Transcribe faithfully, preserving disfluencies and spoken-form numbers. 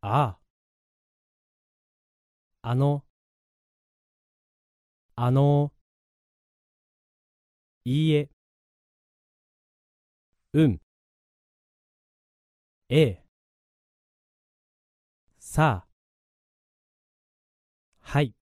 ああ、あの、あの、いいえ、うん、ええ、さあ、はい。